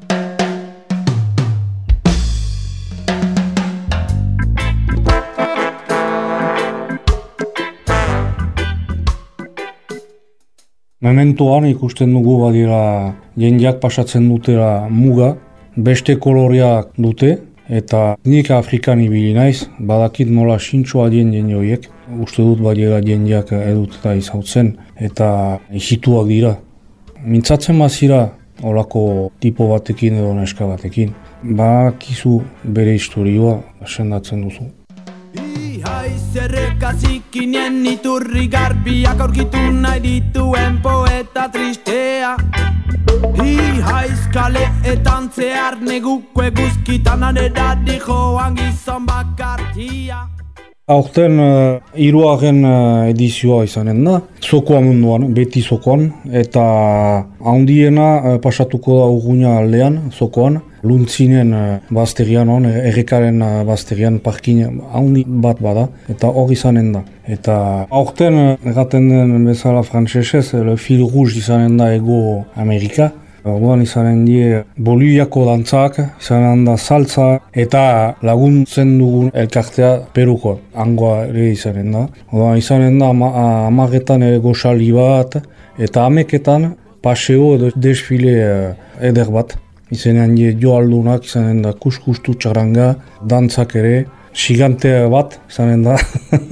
Mementoan ikusten dugu badira jendeak pasatzen dutela muga, beste koloreak dute, eta nik Afrikan ibili naiz, badakit nola sintxoa dien jende horiek, uste dut badira jendeak edututa izautzen, eta isituak dira. Mintzatzen bazira olako tipo batekin edo neska batekin, bakizu bere historioa sendatzen duzu. Ihaiz errekazikinien iturri garbiak aurkitu nahi dituen poeta tristea. Ihaiz kaleetan zehar neguko eguzkitan arerari joan gizon bakartia. Aurten uh, hiruaren uh, edizioa izanen da, zokoa munduan, beti zokoan, eta handiena uh, pasatuko da Urruña aldean, zokoan, Luntzinen uh, bazterian hon, errekaren uh, bazterian parkin handi bat bada, eta hor izanen da. Eta aurten uh, erraten den bezala frantsesez, le fil rouge izanen da Ego Amerika. Orduan izanen die Boliviako dantzak, izanen da saltza eta laguntzen dugun elkartea Peruko, hangoa ere izanen da. Orduan izanen da amaretan ere goxali bat, eta ameketan paseo edo desfile eder bat. Izanen die joaldunak, izanen da kuskustu txaranga, dantzak ere, xigante bat izanen da.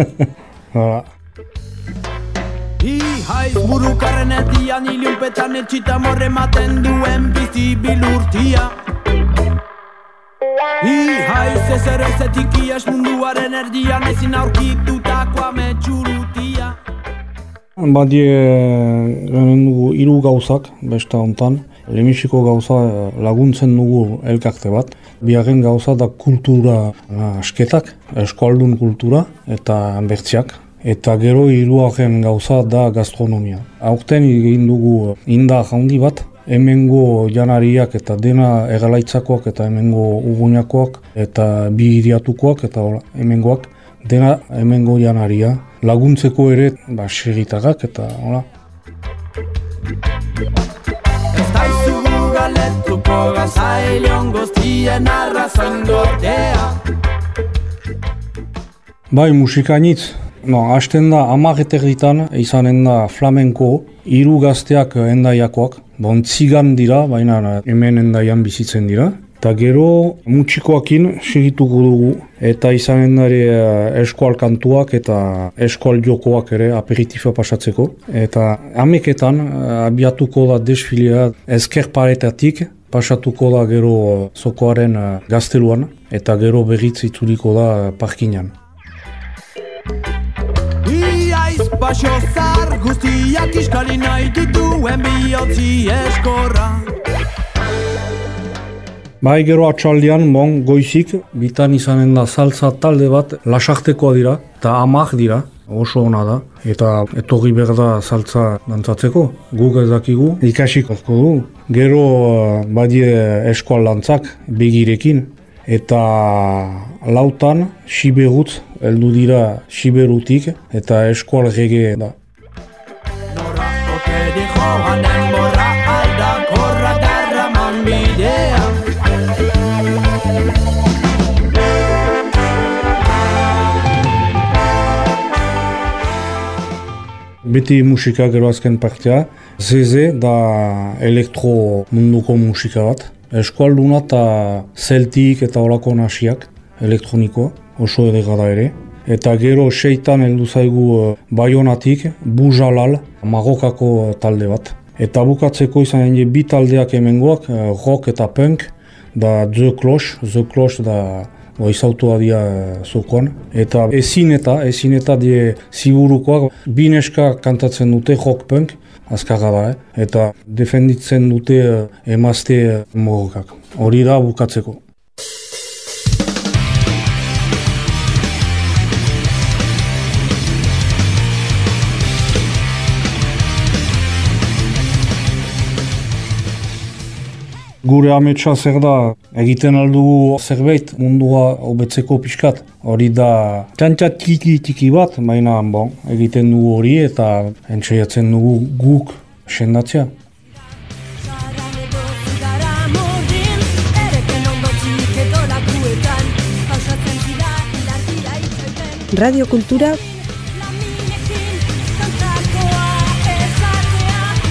Ihaiz burukarren erdian ilunpetan etxita morre maten duen bizi bilurtia. Ihaiz ezer ezetik ies munduaren erdian ezin aurkitutako ametxurutia. Badie garen dugu hiru gauzak besta hontan. Lehenbiziko gauza laguntzen dugu elkarte bat. Bigarren gauza da kultura asketak, eskualdun kultura eta bertziak. Eta gero hiruaren gauza da gastronomia. Aurten egin dugu indar handi bat, hemengo janariak eta dena eralaitzakoak eta hemengo Urruñakoak eta bi hiriatukoak eta hemengoak, dena hemengo janaria. Laguntzeko ere ba, xerritarrak eta hola. Ez daizugu galetuko gazailion guztien arrazoin gortea. Bai, musikainitz. No, hasten da amareterritan izanen da flamenko, hiru gazteak endaiakoak, bon zigan dira, baina hemen endaian bizitzen dira. Eta gero mutxikoakin segituko dugu, eta izanen da ere eskual kantuak eta eskual jokoak ere aperitifa pasatzeko. Eta ameketan abiatuko da desfilea ezker paretatik, pasatuko da gero zokoaren gazteluan, eta gero berriz itzuliko da parkinan. Iaiz pasio zar guztiak iskali nahi dituen bihotzi eskorra. Bai, gero atxaldian, bon, goizik, bitan izanen da saltza talde bat, lasartekoa dira, eta amak dira, oso ona da, eta etorri behar da saltza dantzatzeko, guk ez dakigu, ikasiko du. Gero badie eskual dantzak, begirekin, eta lautan, Siberutz, heldu dira Siberutik, eta eskual rege da. Nora ote dijo hanen borra aldakorra darraman bidea. Beti musika gero azken partea, Zeze da elektro munduko musika bat. Eskualduna eta Celtic eta olako nasiak, elektronikoa, oso edera da ere. Eta gero seitan heldu zaigu Baionatik, Bujalal, Marokako talde bat. Eta bukatzeko izan die bi taldeak hemengoak, rock eta punk, da The Cloche, The Cloche da izautua dia zokoan. Eta ezin eta, ezin eta die ziburukoak, bi neska kantatzen dute rock punk, azkarra da, eh? Eta defenditzen dute emazte morokak. Hori da bukatzeko. Gure ametsa zer da, egiten aldugu zerbait mundua hobetzeko pixkat. Hori da txantxat tiki tiki bat, baina bon, egiten dugu hori eta entxeiatzen dugu guk sendatzea. Radio Kultura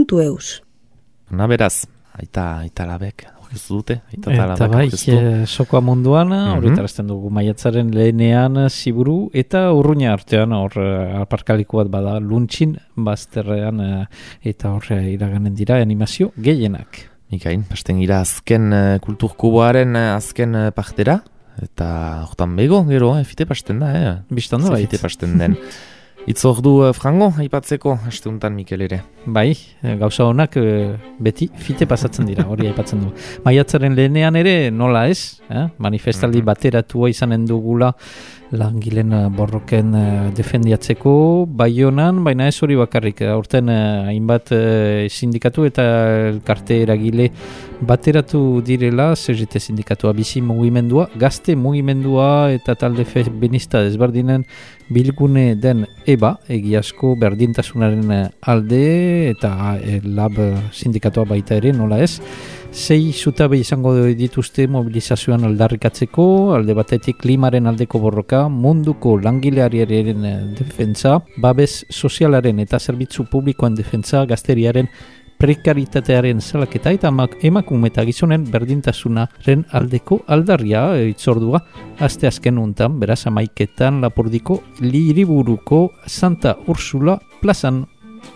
puntu eus. Na beraz, aita, aita labek, orkestu dute? Aita eta bai, e, sokoa munduan, Mhm. horretarazten dugu maiatzaren lehenean ziburu, eta urruña artean, hor eh, aparkaliko bat bada, luntxin bazterrean, eh, eta hor eh, iraganen dira animazio gehienak. Mikain, pasten gira azken uh, kulturkuboaren uh, azken uh, partera, eta hortan bego, gero, eh, fite pasten da, eh? Bistan da, Ze bait. fite pasten den. Itzordu uh, frango, aipatzeko, haste untan Mikel ere. Bai, eh, gauza honak eh, beti fite pasatzen dira, hori aipatzen du. Maiatzaren lehenean ere, nola ez, eh? manifestaldi bateratua izanen dugula langileen eh, borroken eh, defendiatzeko Baionan, baina ez hori bakarrik, aurten eh, hainbat eh, sindikatu eta elkarte eragile bateratu direla, C G T sindikatua, bizi mugimendua, gazte mugimendua eta talde feminista desberdinen bilgune den EBA, egiazko berdintasunaren eh, alde eta eh, lab sindikatua baita ere, nola ez, sei zutabe izango dituzte mobilizazioan aldarrikatzeko, alde batetik klimaren aldeko borroka, munduko langileariaren eh, defentsa, babes sozialaren eta zerbitzu publikoan defentsa, gazteriaren prekaritatearen salaketa eta emakume eta gizonen berdintasunaren aldeko aldarria e, itzordua aste azken untan, beraz amaiketan Lapurdiko Liriburuko Santa Ursula plazan.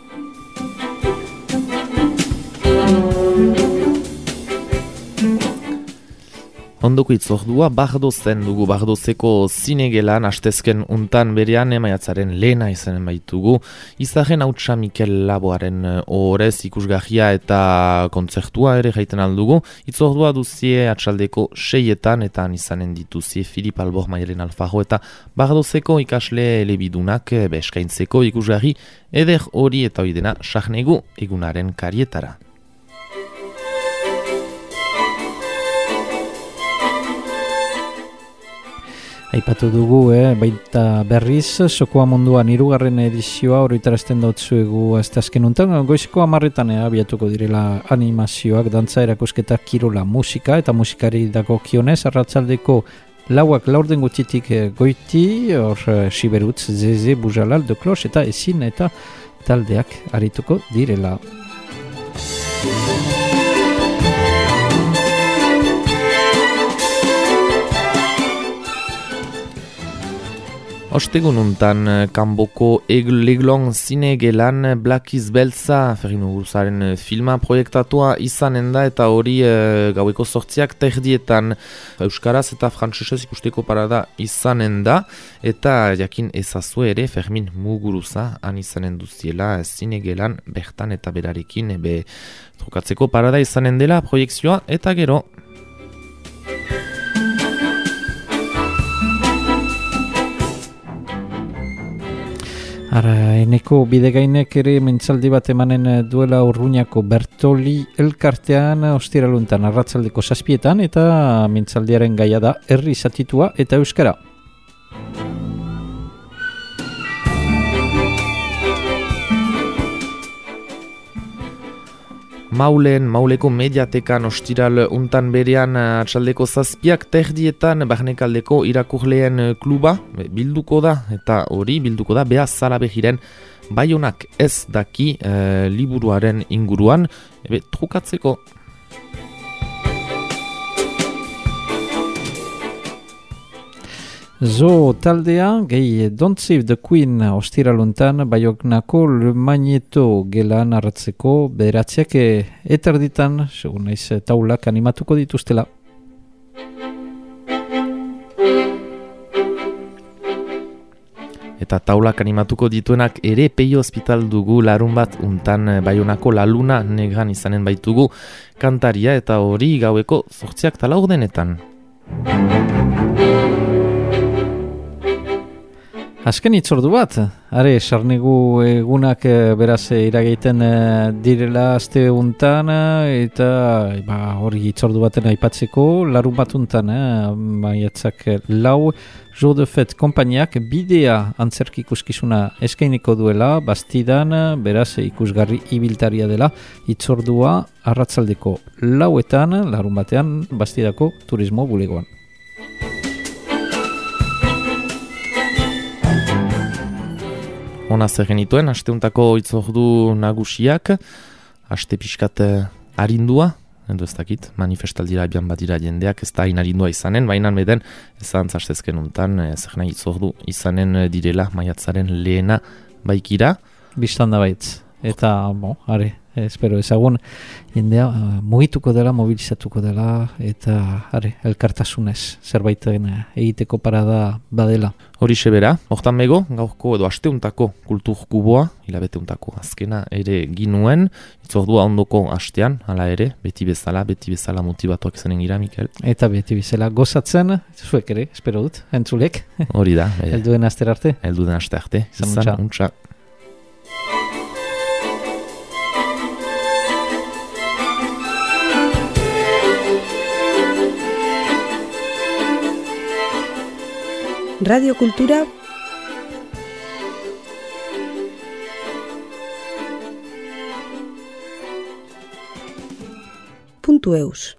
Ondoko itzordua, Bardozen dugu, Bardozeko zinegelan, astezken untan berean emaiatzaren lehena izanen baitugu. Izaren hautsa Mikel Laboaren orez ikusgarria eta kontzertua ere jaiten aldugu. Itzordua duzie atxaldeko seietan eta izanen dituzie Filip Albor, Maialen Alfaro eta Bardozeko ikasle elebidunak beskaintzeko ikusgarri eder hori eta hori dena sarnegu egunaren karietara. Aipatu dugu, eh, baita berriz, Sokoa munduan hirugarren edizioa horretarazten dautzuegu azte azken untan, goizko hamarretan eh, abiatuko direla animazioak, dantza erakusketa, kirola, musika eta musikari dago kionez, arratzaldeko lauak laurden gutitik eh, goiti, hor eh, Siberutz, Zeze, Bujalal, De Klos eta Ezin eta taldeak arituko direla. Ostegun untan, kanboko Leglon zinegelan Blakiz Beltza, Ferrino Guruzaren filma proiektatua izanen da eta hori e, gaueko sortziak terdietan euskaraz eta frantsesez ikusteko parada izanen da eta jakin ezazue ere Fermin Muguruza han izanen duziela zinegelan bertan eta berarekin be trukatzeko parada izanen dela proiekzioa eta gero. Ara, eneko bidegainek ere mentzaldi bat emanen duela Urruñako Bertoli elkartean ostiraluntan arratzaldeko zazpietan eta mentzaldiaren gaia da herri zatitua eta euskara. Maulen, Mauleko mediatekan ostiral untan berean atxaldeko zazpiak terdietan barnekaldeko irakurleen kluba bilduko da eta hori bilduko da Bea Zalabegiren Baionak ez daki e, liburuaren inguruan ebe trukatzeko. Zo taldea, gehi Don't Save the Queen ostiraluntan Baioknako Le Magneto gelan arratzeko bederatziak eterditan, segun naiz taulak animatuko dituztela. Eta taulak animatuko dituenak ere Peio Hospital dugu larun bat untan Baionako La Luna negran izanen baitugu kantaria eta hori gaueko zortziak tala ordenetan. Azken itzordu bat, are, sarnegu egunak e, beraz irageiten e, direla aste untan eta ba, hori itzordu baten aipatzeko, larun bat untan, e, maiatzak lau, Jo de Fet konpainiak bidea antzerki ikuskizuna eskainiko duela, Bastidan, beraz ikusgarri ibiltaria dela, itzordua arratzaldeko lauetan, larun batean, Bastidako turismo bulegoan. Ona zer genituen, asteuntako itzordu nagusiak, aste pixkat arindua, edo ez dakit, manifestaldira ebian badira jendeak, ez da hain arindua izanen, baina beden, ez antzastezken untan, zer nahi itzordu izanen direla, maiatzaren lehena baikira. Bistan da baitz, eta, bon, are, espero ezagun, jendea uh, mugituko dela, mobilizatuko dela, eta, are, elkartasunez, zerbaiten egiteko parada badela. Horixe bera, hortan bego, gaurko edo asteuntako kultur kuboa, hilabeteuntako azkena ere ginuen, itzordua ondoko astean, hala ere, beti bezala, beti bezala motibatuak izanen gira, Mikel. Eta beti bezala gozatzen, zuek ere, espero dut, entzulek. Hori da. Elduen aster arte. Elduen aste arte. Izan, untxa. Radio Kultura puntu eus